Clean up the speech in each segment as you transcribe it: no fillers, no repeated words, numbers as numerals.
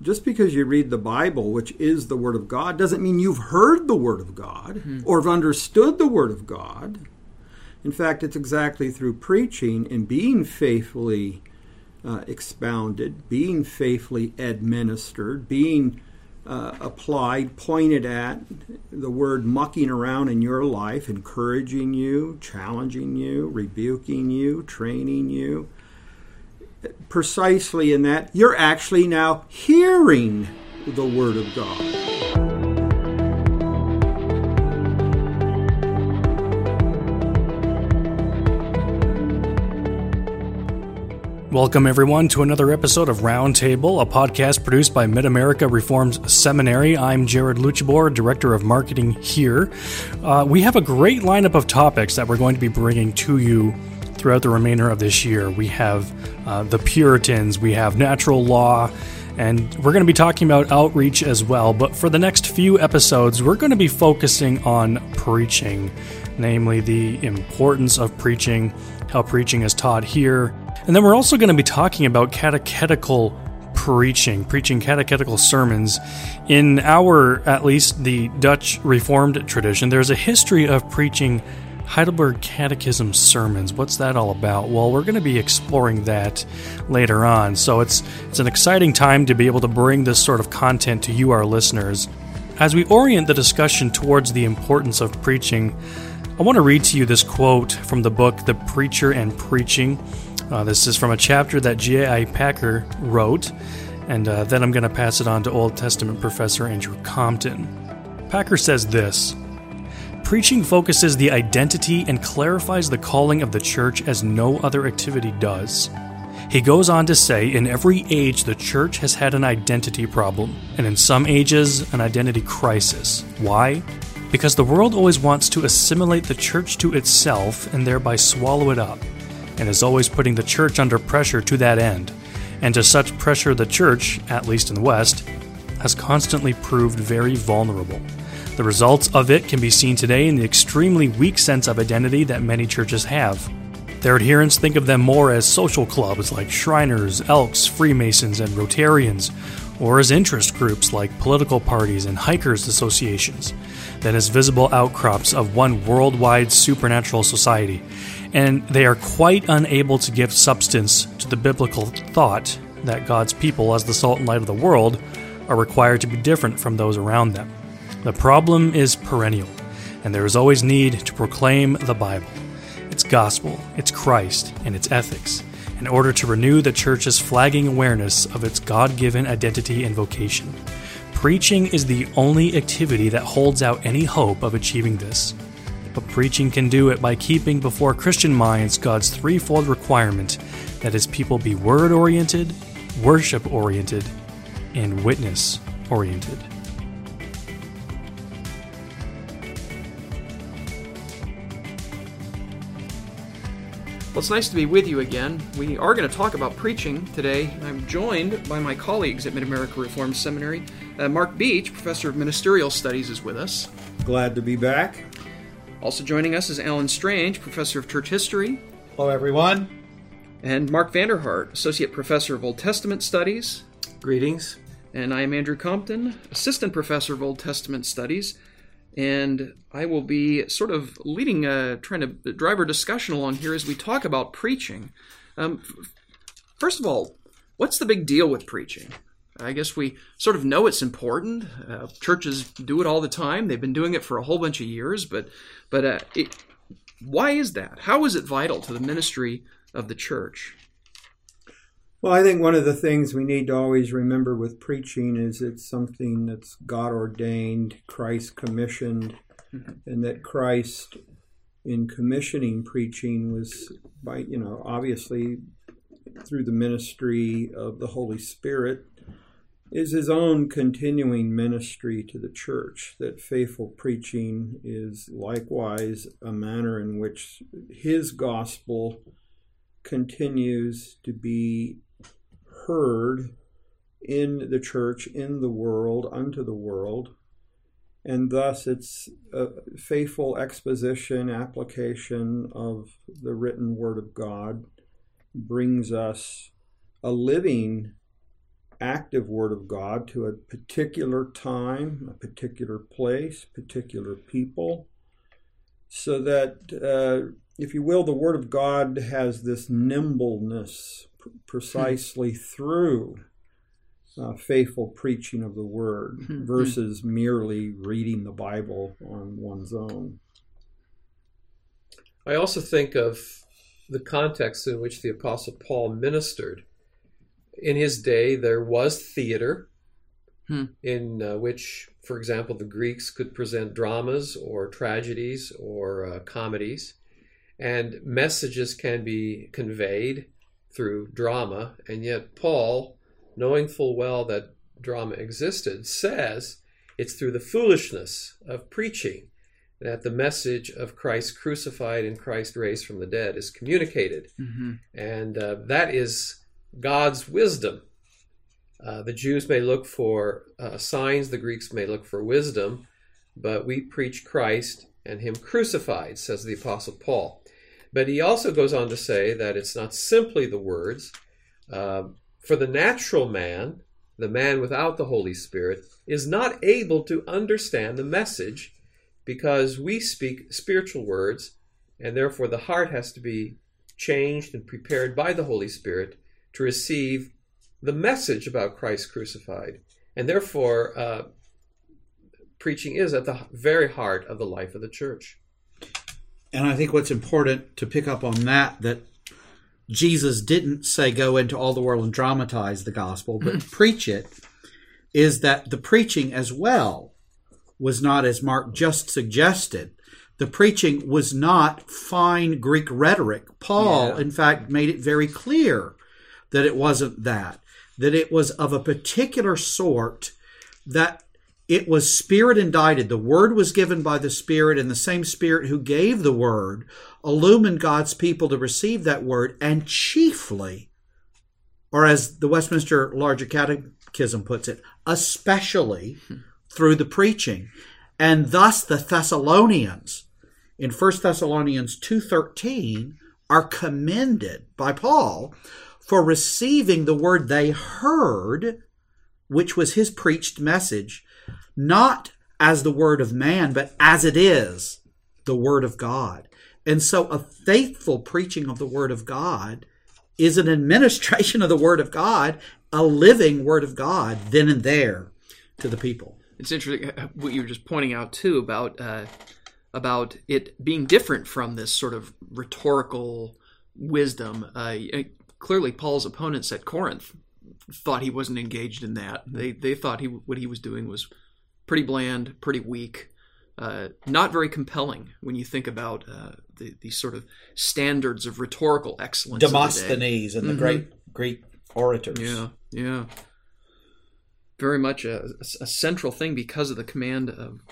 just because you read the Bible, which is the Word of God, doesn't mean you've heard the Word of God or have understood the Word of God. In fact, it's exactly through preaching and being faithfully expounded, being faithfully administered, being applied, pointed at, the Word mucking around in your life, encouraging you, challenging you, rebuking you, training you. Precisely in that, you're actually now hearing the Word of God. Welcome, everyone, to another episode of Roundtable, a podcast produced by Mid-America Reformed Seminary. I'm Jared Luchabor, Director of Marketing here. We have a great lineup of topics that we're going to be bringing to you throughout the remainder of this year. We have the Puritans, we have natural law, and we're going to be talking about outreach as well. But for the next few episodes, we're going to be focusing on preaching, namely the importance of preaching, how preaching is taught here. And then we're also going to be talking about catechetical preaching catechetical sermons. In at least the Dutch Reformed tradition, there's a history of preaching Heidelberg Catechism sermons. What's that all about? Well, we're going to be exploring that later on. So it's an exciting time to be able to bring this sort of content to you, our listeners. As we orient the discussion towards the importance of preaching, I want to read to you this quote from the book, The Preacher and Preaching. This is from a chapter that J.I. Packer wrote, and then I'm going to pass it on to Old Testament professor Andrew Compton. Packer says this: "Preaching focuses the identity and clarifies the calling of the church as no other activity does." He goes on to say, in every age the church has had an identity problem, and in some ages an identity crisis. Why? Because the world always wants to assimilate the church to itself and thereby swallow it up, and is always putting the church under pressure to that end. And to such pressure the church, at least in the West, has constantly proved very vulnerable. The results of it can be seen today in the extremely weak sense of identity that many churches have. Their adherents think of them more as social clubs like Shriners, Elks, Freemasons, and Rotarians, or as interest groups like political parties and hikers associations, than as visible outcrops of one worldwide supernatural society. And they are quite unable to give substance to the biblical thought that God's people, as the salt and light of the world, are required to be different from those around them. The problem is perennial, and there is always need to proclaim the Bible, its gospel, its Christ, and its ethics, in order to renew the church's flagging awareness of its God-given identity and vocation. Preaching is the only activity that holds out any hope of achieving this. But preaching can do it by keeping before Christian minds God's threefold requirement that his people be word-oriented, worship-oriented, and witness-oriented. Well, it's nice to be with you again. We are going to talk about preaching today. I'm joined by my colleagues at Mid-America Reformed Seminary. Mark Beach, Professor of Ministerial Studies, is with us. Glad to be back. Also joining us is Alan Strange, Professor of Church History. Hello, everyone. And Mark Vanderhart, Associate Professor of Old Testament Studies. Greetings. And I am Andrew Compton, Assistant Professor of Old Testament Studies. And I will be sort of leading, trying to drive our discussion along here as we talk about preaching. First of all, what's the big deal with preaching? I guess we sort of know it's important. Churches do it all the time. They've been doing it for a whole bunch of years. But why is that? How is it vital to the ministry of the church? Well, I think one of the things we need to always remember with preaching is it's something that's God ordained, Christ commissioned, and that Christ, in commissioning preaching, was by, obviously through the ministry of the Holy Spirit, is his own continuing ministry to the church, that faithful preaching is likewise a manner in which his gospel continues to be heard in the church, in the world, unto the world, and thus it's a faithful exposition, application of the written Word of God brings us a living active Word of God to a particular time, a particular place, particular people, so that, if you will, the Word of God has this nimbleness precisely through faithful preaching of the Word versus merely reading the Bible on one's own. I also think of the context in which the Apostle Paul ministered. In his day, there was theater in which, for example, the Greeks could present dramas or tragedies or comedies, and messages can be conveyed through drama. And yet Paul, knowing full well that drama existed, says it's through the foolishness of preaching that the message of Christ crucified and Christ raised from the dead is communicated. And that is God's wisdom. The Jews may look for signs, the Greeks may look for wisdom, but we preach Christ and Him crucified, says the Apostle Paul. But he also goes on to say that it's not simply the words. For the natural man, the man without the Holy Spirit, is not able to understand the message because we speak spiritual words, and therefore the heart has to be changed and prepared by the Holy Spirit to receive the message about Christ crucified. And therefore, preaching is at the very heart of the life of the church. And I think what's important to pick up on that Jesus didn't say go into all the world and dramatize the gospel, but preach it, is that the preaching as well was not, as Mark just suggested, the preaching was not fine Greek rhetoric. Paul, in fact, made it very clear that it wasn't that it was of a particular sort, that it was Spirit indicted. The Word was given by the Spirit, and the same Spirit who gave the Word illumined God's people to receive that Word, and chiefly, or as the Westminster Larger Catechism puts it, especially through the preaching. And thus the Thessalonians, in 1 Thessalonians 2:13, are commended by Paul for receiving the Word they heard, which was his preached message, not as the word of man, but as it is, the Word of God. And so a faithful preaching of the Word of God is an administration of the Word of God, a living Word of God, then and there to the people. It's interesting what you were just pointing out, too, about it being different from this sort of rhetorical wisdom. Clearly, Paul's opponents at Corinth thought he wasn't engaged in that. They thought what he was doing was pretty bland, pretty weak, not very compelling when you think about these sort of standards of rhetorical excellence. Demosthenes and the great Greek orators. Yeah. Very much a central thing because of the command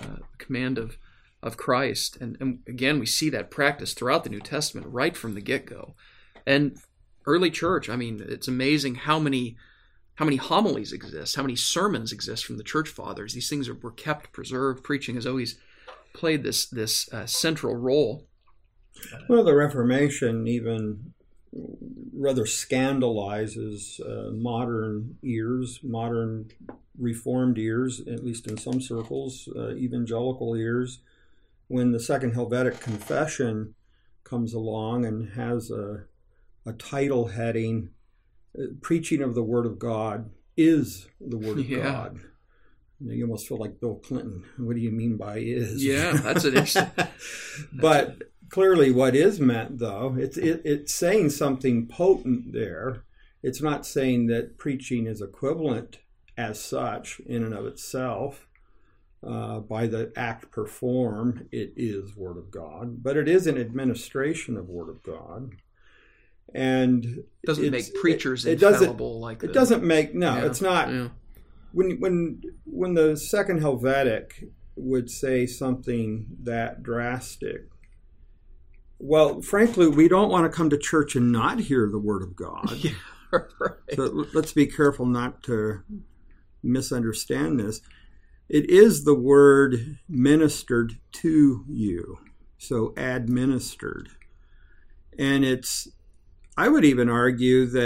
of Christ, and again we see that practice throughout the New Testament right from the get-go. And early church, I mean, it's amazing how many homilies exist, how many sermons exist from the church fathers. These things were kept, preserved. Preaching has always played this central role. Well, the Reformation even rather scandalizes modern ears, modern Reformed ears, at least in some circles, evangelical ears, when the Second Helvetic Confession comes along and has a title heading, Preaching of the Word of God is the Word of God. You almost feel like Bill Clinton. What do you mean by is? Yeah, that's an interesting... But clearly what is meant, though, it's saying something potent there. It's not saying that preaching is equivalent as such in and of itself. By the act performed, it is Word of God. But it is an administration of Word of God. And doesn't make preachers infallible like that. It doesn't make, it's not. Yeah. When the Second Helvetic would say something that drastic, well, frankly, we don't want to come to church and not hear the Word of God. Yeah, right. So let's be careful not to misunderstand this. It is the Word ministered to you, so administered. And I would even argue that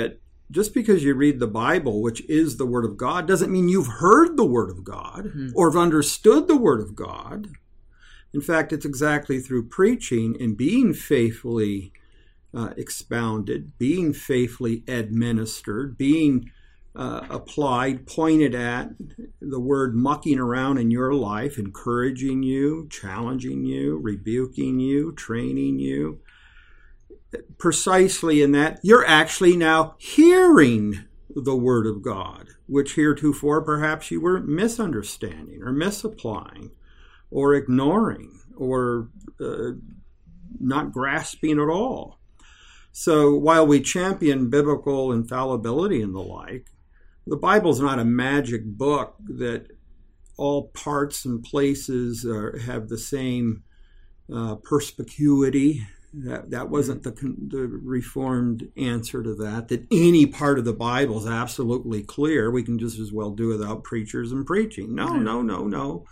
just because you read the Bible, which is the Word of God, doesn't mean you've heard the Word of God or have understood the Word of God. In fact, it's exactly through preaching and being faithfully expounded, being faithfully administered, being applied, pointed at, the Word mucking around in your life, encouraging you, challenging you, rebuking you, training you. Precisely in that, you're actually now hearing the Word of God, which heretofore perhaps you were misunderstanding or misapplying or ignoring or not grasping at all. So while we champion biblical infallibility and the like, the Bible's not a magic book that all parts and places have the same perspicuity. That wasn't the Reformed answer to that any part of the Bible is absolutely clear. We can just as well do without preachers and preaching. No.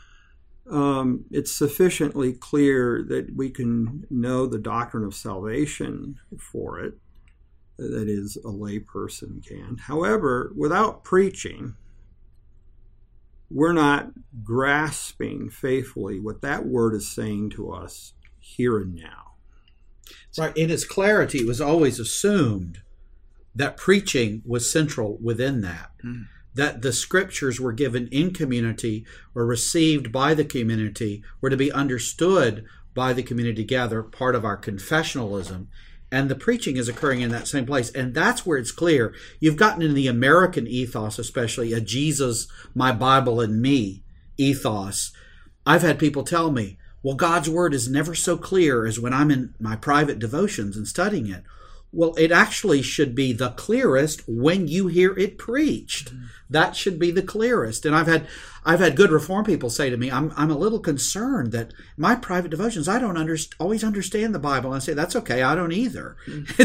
It's sufficiently clear that we can know the doctrine of salvation for it. That is, a lay person can. However, without preaching, we're not grasping faithfully what that word is saying to us here and now. Right. In its clarity, it was always assumed that preaching was central within that. That the scriptures were given in community, were received by the community, were to be understood by the community together, part of our confessionalism. And the preaching is occurring in that same place. And that's where it's clear. You've gotten in the American ethos, especially a Jesus, my Bible, and me ethos. I've had people tell me, well, God's word is never so clear as when I'm in my private devotions and studying it. Well, it actually should be the clearest when you hear it preached. That should be the clearest. And I've had good Reformed people say to me, I'm a little concerned that my private devotions, I don't always understand the Bible. And I say, that's okay, I don't either.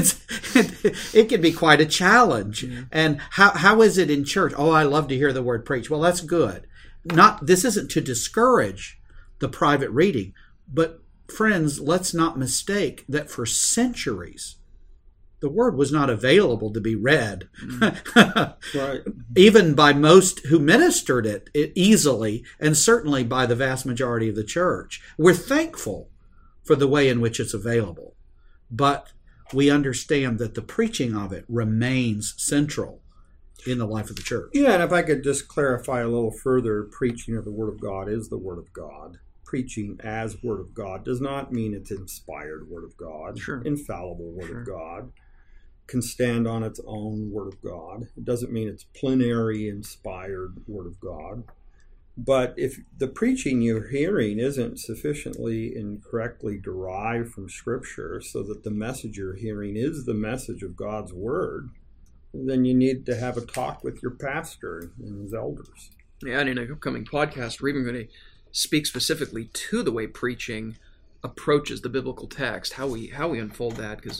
It can be quite a challenge. And how is it in church? Oh, I love to hear the word preached. Well, that's good. This isn't to discourage the private reading. But friends, let's not mistake that for centuries, the word was not available to be read. Right. Even by most who ministered it easily, and certainly by the vast majority of the church. We're thankful for the way in which it's available. But we understand that the preaching of it remains central in the life of the church. Yeah, and if I could just clarify a little further, preaching of the Word of God is the Word of God. Preaching as Word of God does not mean it's inspired Word of God, infallible Word of God, can stand on its own Word of God. It doesn't mean it's plenary inspired Word of God. But if the preaching you're hearing isn't sufficiently and correctly derived from Scripture so that the message you're hearing is the message of God's Word, then you need to have a talk with your pastor and his elders. Yeah, and in an upcoming podcast, we're even going to speak specifically to the way preaching approaches the biblical text, how we unfold that. Because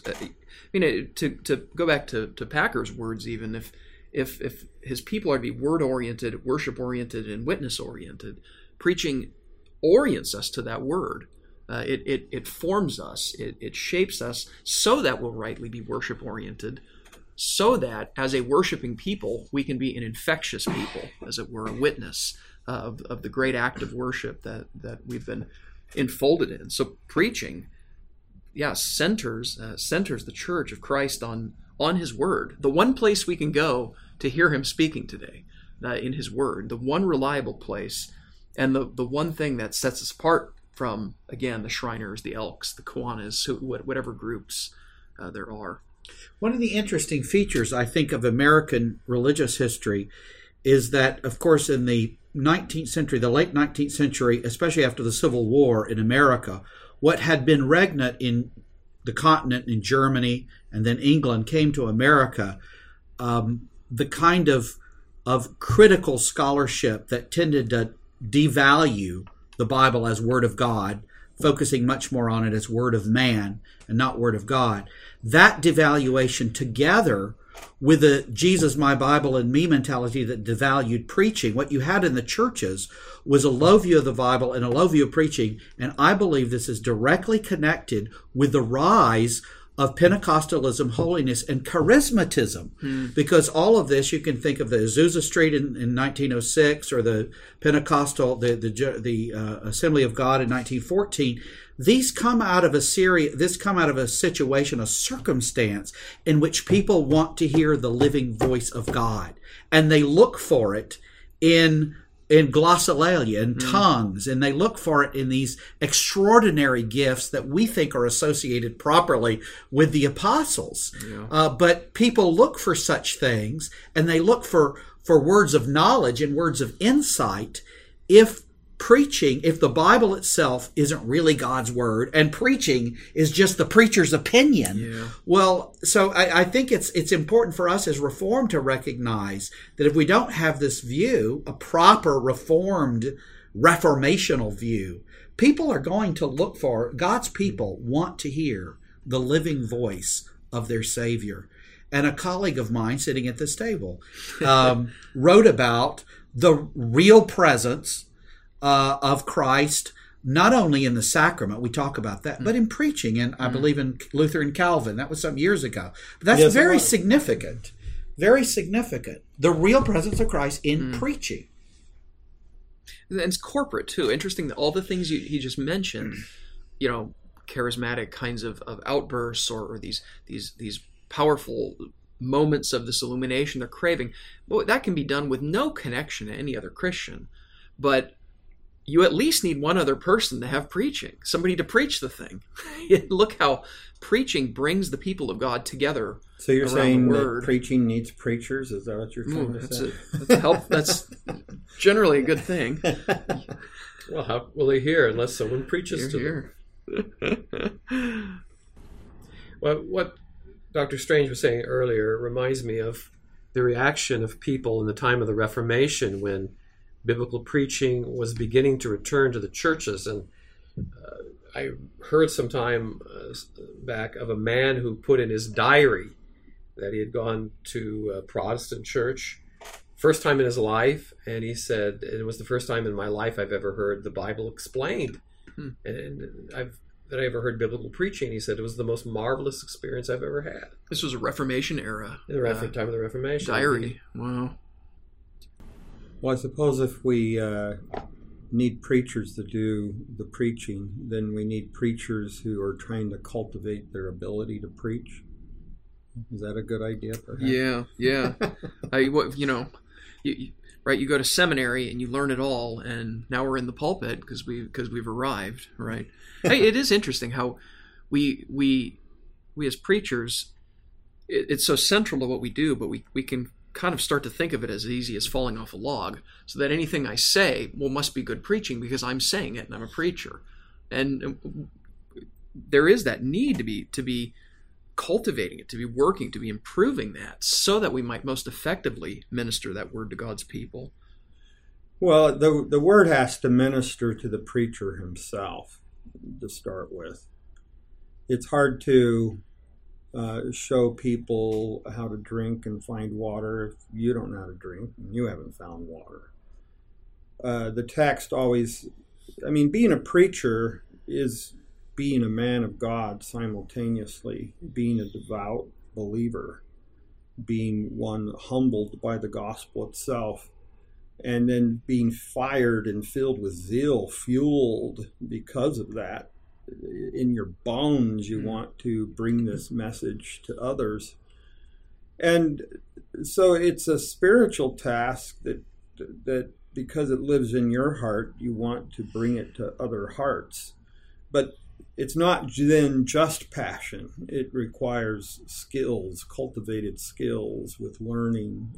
to go back to Packer's words, even if his people are to be word oriented, worship oriented, and witness oriented, preaching orients us to that word. It forms us, it shapes us so that we'll rightly be worship oriented, so that as a worshiping people we can be an infectious people, as it were, a witness of the great act of worship that we've been enfolded in. So preaching, centers the Church of Christ on His Word. The one place we can go to hear Him speaking today, in His Word. The one reliable place, and the one thing that sets us apart from, again, the Shriners, the Elks, the Kiwanis, whatever groups there are. One of the interesting features, I think, of American religious history is that, of course, in the 19th century, the late 19th century, especially after the Civil War in America, what had been regnant in the continent, in Germany, and then England, came to America. The kind of critical scholarship that tended to devalue the Bible as Word of God, focusing much more on it as Word of man and not Word of God. That devaluation, together with the Jesus, my Bible, and me mentality that devalued preaching, what you had in the churches was a low view of the Bible and a low view of preaching. And I believe this is directly connected with the rise of Pentecostalism, holiness, and charismatism. Because all of this, you can think of the Azusa Street in 1906, or the Pentecostal, the Assembly of God in 1914. These come out of a situation, a circumstance in which people want to hear the living voice of God, and they look for it in glossolalia, in tongues, and they look for it in these extraordinary gifts that we think are associated properly with the apostles. Yeah. But people look for such things, and they look for words of knowledge and words of insight if the Bible itself isn't really God's word, and preaching is just the preacher's opinion. Yeah. Well, so I think it's important for us as Reformed to recognize that if we don't have this view, a proper Reformed, reformational view, people are going to look for, God's people want to hear the living voice of their Savior. And a colleague of mine sitting at this table wrote about the real presence of Christ, not only in the sacrament, we talk about that, but in preaching. And I believe in Luther and Calvin. That was some years ago. But that's very significant. Very significant. The real presence of Christ in preaching. And it's corporate, too. Interesting that all the things he just mentioned, charismatic kinds of outbursts or these powerful moments of this illumination they're craving, well, that can be done with no connection to any other Christian. But you at least need one other person to have preaching, somebody to preach the thing. Look how preaching brings the people of God together. So you're saying that preaching needs preachers? Is that what you're trying to say? That's generally a good thing. Well, how will they hear unless someone preaches to them? Well, what Dr. Strange was saying earlier reminds me of the reaction of people in the time of the Reformation, when biblical preaching was beginning to return to the churches. And I heard some time back of a man who put in his diary that he had gone to a Protestant church, first time in his life, and he said, it was the first time in my life I've ever heard the Bible explained, and that I ever heard biblical preaching. He said it was the most marvelous experience I've ever had. This was a Reformation era. In the time of the Reformation. Diary. Wow. Well, I suppose if we need preachers to do the preaching, then we need preachers who are trying to cultivate their ability to preach. Is that a good idea, perhaps? Yeah. You go to seminary and you learn it all, and now we're in the pulpit because we've arrived, right? Hey, it is interesting how we as preachers, it's so central to what we do, but we can kind of start to think of it as easy as falling off a log, so that anything I say, must be good preaching because I'm saying it and I'm a preacher. And there is that need to be cultivating it, to be working, to be improving that, so that we might most effectively minister that word to God's people. Well, the word has to minister to the preacher himself to start with. It's hard to show people how to drink and find water if you don't know how to drink and you haven't found water. The text always, being a preacher is being a man of God simultaneously, being a devout believer, being one humbled by the gospel itself, and then being fired and filled with zeal, fueled because of that. In your bones, you want to bring this message to others. And so it's a spiritual task that because it lives in your heart, you want to bring it to other hearts. But it's not then just passion. It requires skills, cultivated skills with learning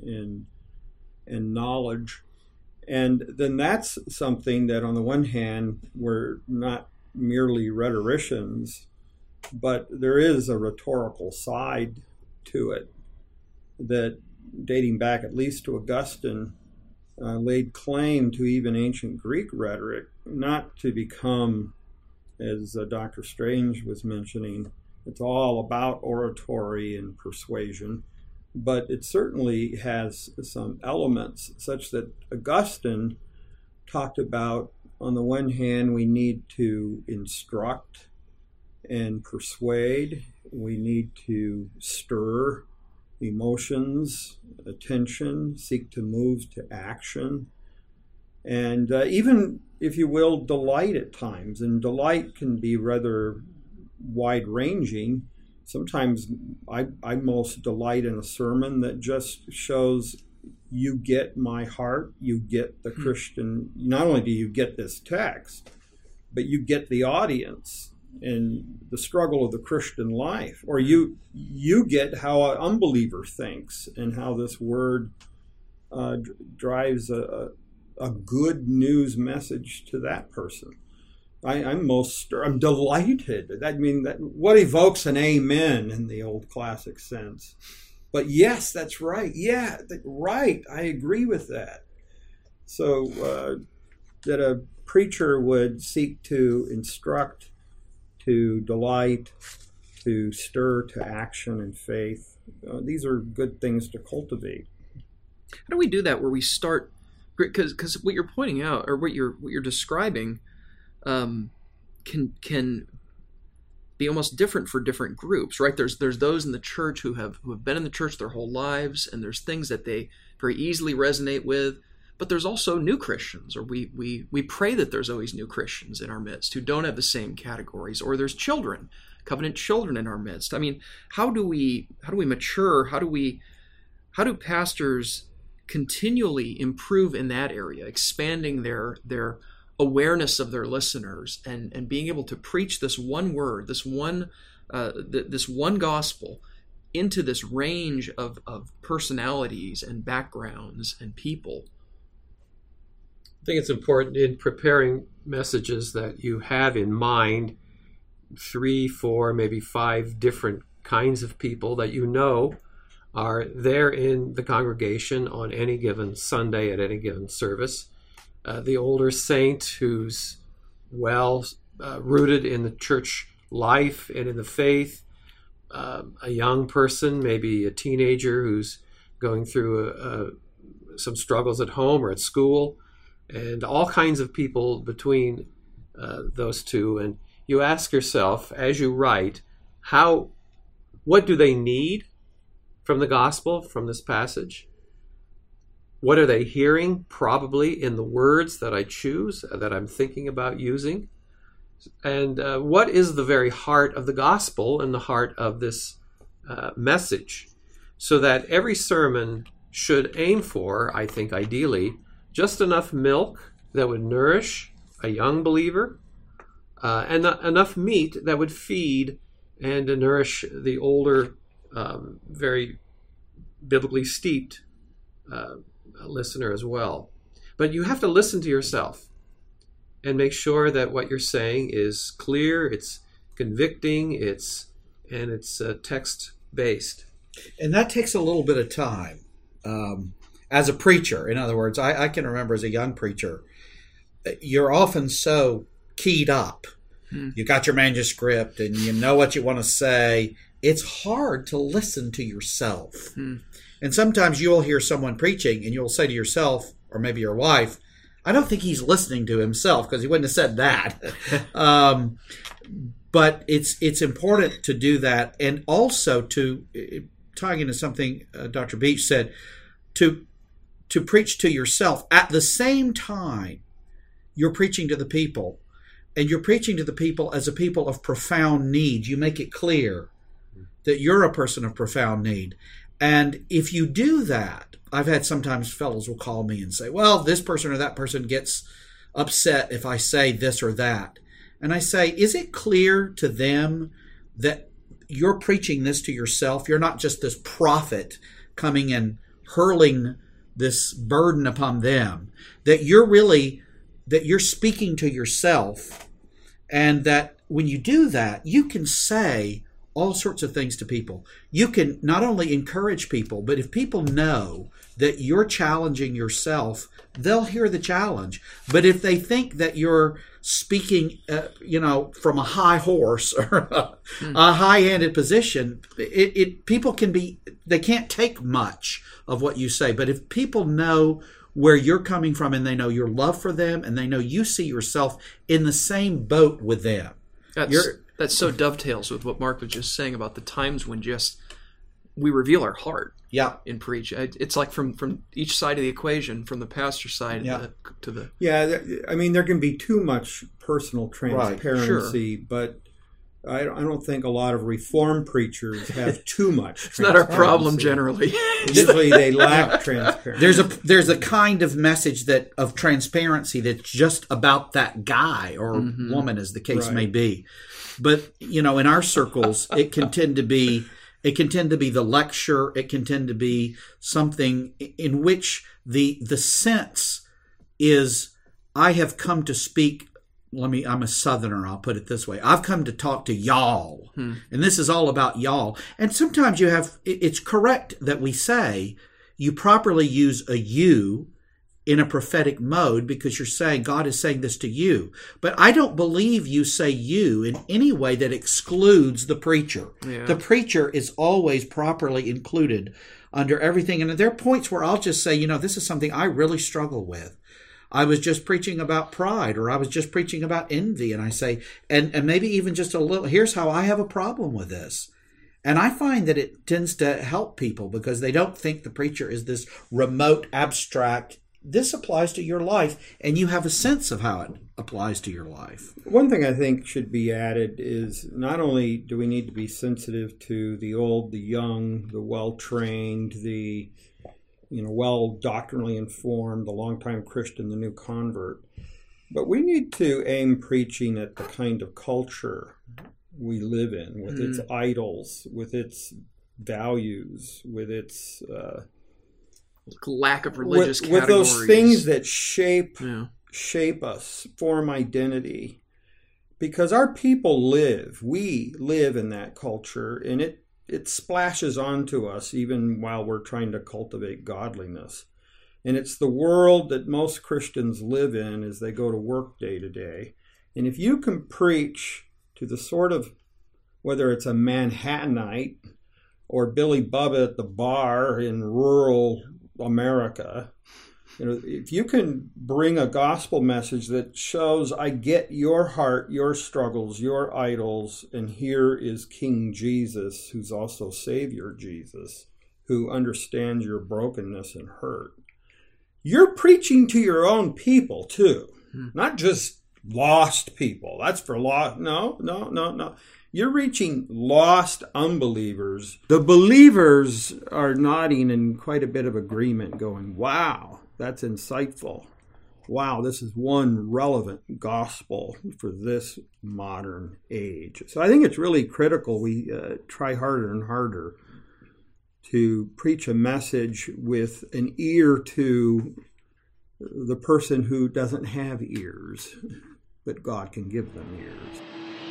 and knowledge. And then that's something that on the one hand, we're not merely rhetoricians, but there is a rhetorical side to it that, dating back at least to Augustine, laid claim to even ancient Greek rhetoric, not to become, as Dr. Strange was mentioning, it's all about oratory and persuasion, but it certainly has some elements such that Augustine talked about, on the one hand, we need to instruct and persuade. We need to stir emotions, attention, seek to move to action, and even, if you will, delight at times. And delight can be rather wide-ranging. Sometimes I most delight in a sermon that just shows you get my heart, you get the Christian. Not only do you get this text, but you get the audience and the struggle of the Christian life. Or you get how an unbeliever thinks and how this word drives a good news message to that person. I'm delighted. What evokes an amen in the old classic sense? But yes, that's right. Yeah, right. I agree with that. So that a preacher would seek to instruct, to delight, to stir to action and faith. These are good things to cultivate. How do we do that where we start? Because what you're pointing out, or what you're describing, can be almost different for different groups, right? There's those in the church who have been in the church their whole lives, and there's things that they very easily resonate with. But there's also new Christians, or we pray that there's always new Christians in our midst who don't have the same categories. Or there's children, covenant children in our midst. I mean, how do we mature? How do pastors continually improve in that area, expanding their awareness of their listeners and being able to preach this one word, this one gospel into this range of personalities and backgrounds and people? I think it's important in preparing messages that you have in mind 3, 4, maybe 5 different kinds of people that you know are there in the congregation on any given Sunday at any given service. The older saint who's well rooted in the church life and in the faith, a young person, maybe a teenager who's going through some struggles at home or at school, and all kinds of people between those two. And you ask yourself, as you write, what do they need from the gospel, from this passage? What are they hearing, probably in the words that I choose, that I'm thinking about using? And what is the very heart of the gospel and the heart of this message? So that every sermon should aim for, I think ideally, just enough milk that would nourish a young believer, and enough meat that would feed and nourish the older, very biblically steeped listener as well. But you have to listen to yourself and make sure that what you're saying is clear, it's convicting, it's text-based. And that takes a little bit of time. As a preacher, in other words, I can remember as a young preacher, you're often so keyed up. You got your manuscript and you know what you want to say. It's hard to listen to yourself. And sometimes you'll hear someone preaching and you'll say to yourself, or maybe your wife, I don't think he's listening to himself because he wouldn't have said that. But it's important to do that. And also to, tying into something Dr. Beach said, to preach to yourself at the same time you're preaching to the people. And you're preaching to the people as a people of profound need. You make it clear that you're a person of profound need. And if you do that, I've had sometimes fellows will call me and say, well, this person or that person gets upset if I say this or that. And I say, is it clear to them that you're preaching this to yourself? You're not just this prophet coming and hurling this burden upon them, that you're speaking to yourself, and that when you do that, you can say all sorts of things to people. You can not only encourage people, but if people know that you're challenging yourself, they'll hear the challenge. But if they think that you're speaking, from a high horse or a high-handed position, people they can't take much of what you say. But if people know where you're coming from and they know your love for them and they know you see yourself in the same boat with them, That so dovetails with what Mark was just saying about the times when just we reveal our heart in preach. It's like from each side of the equation, from the pastor's side to the... Yeah, I mean, there can be too much personal transparency, but I don't think a lot of Reformed preachers have too much. It's not our problem generally. Usually they lack transparency. There's a kind of message of transparency that's just about that guy or woman, as the case may be. But in our circles, it can tend to be the lecture. It can tend to be something in which the sense is, I have come to speak. I'm a Southerner, I'll put it this way. I've come to talk to y'all. And this is all about y'all. And sometimes it's correct that we say you properly use a you in a prophetic mode because you're saying God is saying this to you. But I don't believe you say you in any way that excludes the preacher. Yeah. The preacher is always properly included under everything. And there are points where I'll just say, this is something I really struggle with. I was just preaching about pride, or I was just preaching about envy. And I say, and maybe even just a little, here's how I have a problem with this. And I find that it tends to help people because they don't think the preacher is this remote, abstract. This applies to your life, and you have a sense of how it applies to your life. One thing I think should be added is not only do we need to be sensitive to the old, the young, the well-trained, the well doctrinally informed, the longtime Christian, the new convert, but we need to aim preaching at the kind of culture we live in, with its idols, with its values, with its lack of religious categories. With those things that shape us, form identity. Because our people we live in that culture, and it splashes onto us even while we're trying to cultivate godliness. And it's the world that most Christians live in as they go to work day to day. And if you can preach to the sort of, whether it's a Manhattanite or Billy Bubba at the bar in rural America, if you can bring a gospel message that shows, I get your heart, your struggles, your idols, and here is King Jesus, who's also Savior Jesus, who understands your brokenness and hurt. You're preaching to your own people too, not just lost people. That's for lost. No. You're reaching lost unbelievers. The believers are nodding in quite a bit of agreement, going, wow, that's insightful. Wow, this is one relevant gospel for this modern age. So I think it's really critical we try harder and harder to preach a message with an ear to the person who doesn't have ears, but God can give them ears.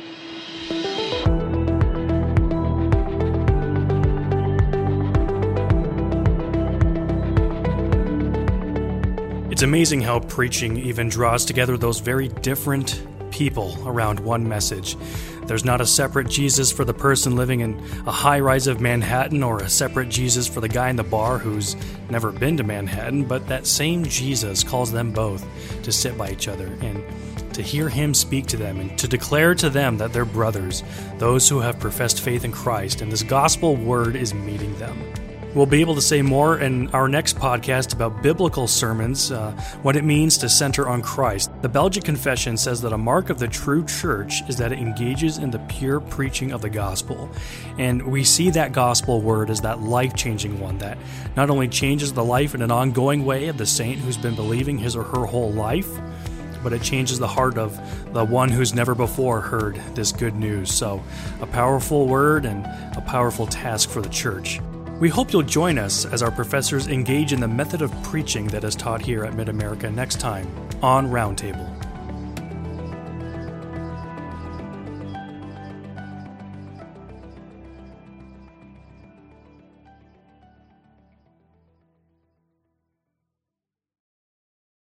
It's amazing how preaching even draws together those very different people around one message. There's not a separate Jesus for the person living in a high-rise of Manhattan or a separate Jesus for the guy in the bar who's never been to Manhattan, but that same Jesus calls them both to sit by each other and to hear him speak to them and to declare to them that they're brothers, those who have professed faith in Christ, and this gospel word is meeting them. We'll be able to say more in our next podcast about biblical sermons, what it means to center on Christ. The Belgic Confession says that a mark of the true church is that it engages in the pure preaching of the gospel. And we see that gospel word as that life-changing one that not only changes the life in an ongoing way of the saint who's been believing his or her whole life, but it changes the heart of the one who's never before heard this good news. So, a powerful word and a powerful task for the church. We hope you'll join us as our professors engage in the method of preaching that is taught here at Mid-America next time on Roundtable.